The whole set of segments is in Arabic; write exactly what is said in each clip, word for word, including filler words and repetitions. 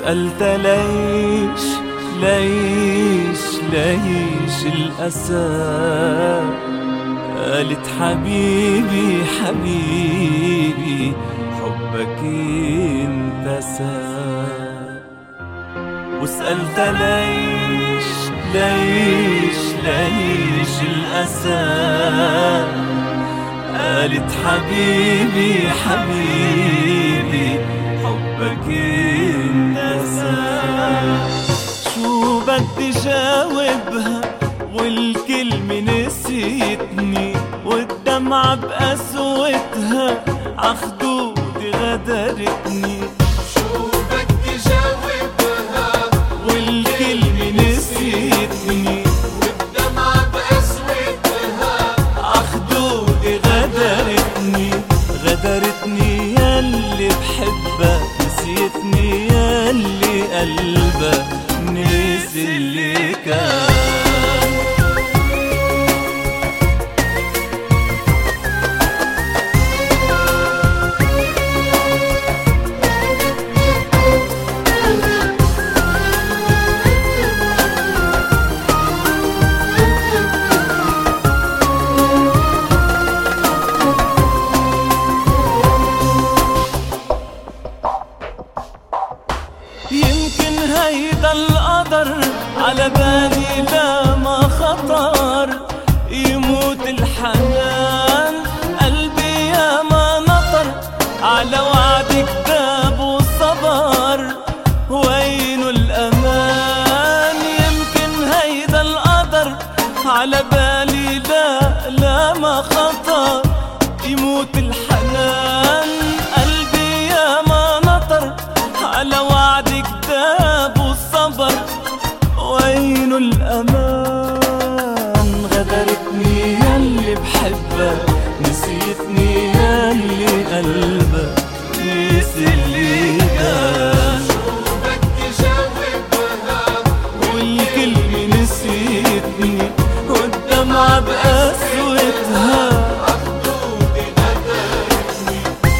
وسألت ليش ليش ليش الأسى، قالت حبيبي حبيبي حبك انتسى. وسألت ليش ليش ليش الأسى، قالت حبيبي حبيبي حبك انتسى. شو بدي جاوبها والكلمة نسيتني، والدمعة بقسوتها عخدودي غدرتني. شو بدي جاوبها والكلمة نسيتني، والدمعة بقسوتها عخدودي غدرتني. غدرتني ياللي بحبها، نسيتني ياللي قلبها نسي اللي كان. يمكن هيدا القدر على بالي لا ما خطر، يموت الحنان قلبي يا ما نطر، على وعدك داب وصبر وينو الأمان. يمكن هيدا القدر على بالي لا لا ما خطر، يموت الحنان قلبي يا ما نطر، على وعدك داب والصبر وينو الأمان. غدرتني ياللي بحبها، نسيتني ياللي قلبها نسي اللي كان. شو بدي جاوبها والكلمة نسيتني، والدمعة بقسوتها عخدودي غدرتني.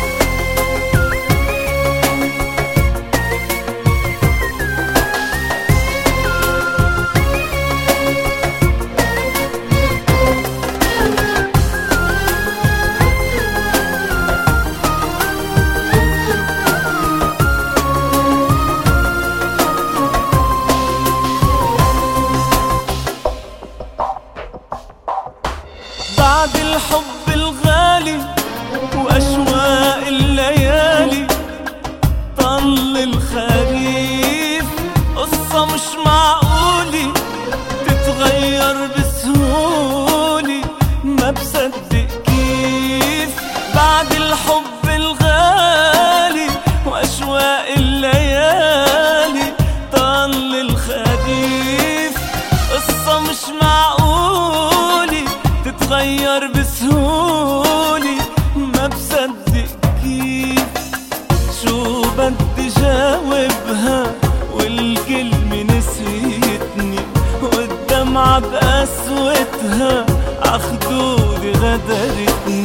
بعد الحب الغالي وأشواق الليالي، طل الخريف قصة مش معقولة تتغير بسهولة، ما بصدق كيف. بعد الحب الغالي وأشواق الليالي، طل الخريف قصة مش معقولة تتغير بسهولة، ما بصدق كيف. شو بدي جاوبها والكلمة نسيتني، والدمعة بقسوتها عخدودي غدرتني.